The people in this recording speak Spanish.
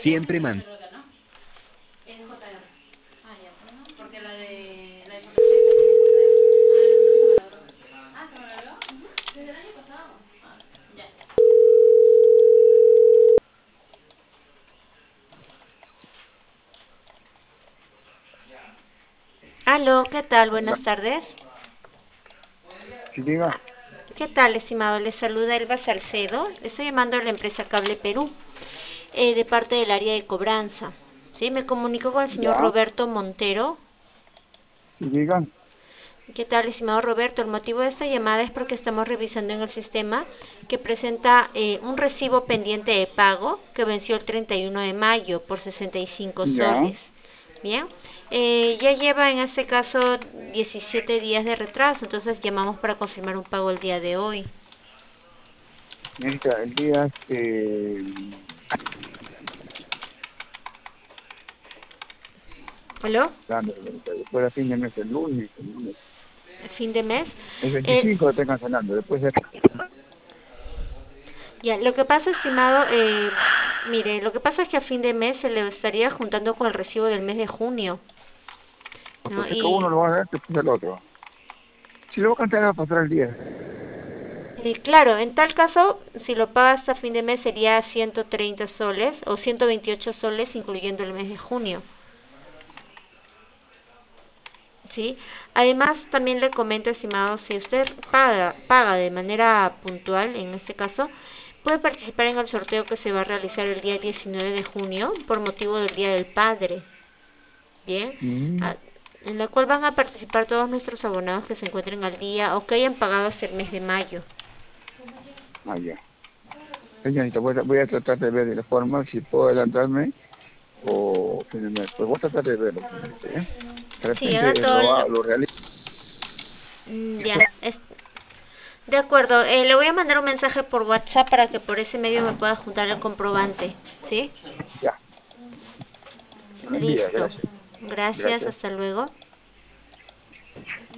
Siempre man. Es JR. Ah, ya, pues no, porque la de Fortaleza tiene JR. Ah, ¿se me lo logró? Desde el año pasado. Ah, ya. Aló, ¿qué tal? Hola. Buenas tardes. Sí, diga. ¿Qué tal, estimado? Les saluda Elba Salcedo. Le estoy llamando a la empresa Cable Perú, de parte del área de cobranza. Sí, me comunico con el señor Ya. Roberto Montero. Sí, diga. ¿Qué tal, estimado Roberto? El motivo de esta llamada es porque estamos revisando en el sistema que presenta un recibo pendiente de pago que venció el 31 de mayo por 65 Ya. soles. Bien, ya lleva en este caso 17 días de retraso, entonces llamamos para confirmar un pago el día de hoy. Señorita, el día ¿Aló? después de fin de mes, el lunes. Fin de mes. El El, 25 lo estoy cancelando. Después de... ya, lo que pasa, estimado, mire, lo que pasa es que a fin de mes se le estaría juntando con el recibo del mes de junio, ¿no? Entonces, que uno lo va a dar, después el otro. Si lo voy a cancelar, va a pasar el día. Claro, en tal caso, si lo paga hasta fin de mes sería 130 soles o 128 soles, incluyendo el mes de junio. ¿Sí? Además, también le comento, estimado, si usted paga de manera puntual, en este caso, puede participar en el sorteo que se va a realizar el día 19 de junio por motivo del Día del Padre. Bien, Mm. ah, en la cual van a participar todos nuestros abonados que se encuentren al día o que hayan pagado hasta el mes de mayo. Ah, ya. Señorita, voy a tratar de ver de la forma si puedo adelantarme o fin de mes. Pues voy a tratar de verlo, señorita, ¿ya? De Sí, haga repente todo lo realizo. ya. De acuerdo, le voy a mandar un mensaje por WhatsApp para que por ese medio me pueda juntar el comprobante. ¿Sí? Ya. Buen día, Listo. gracias. Gracias, Gracias. hasta luego.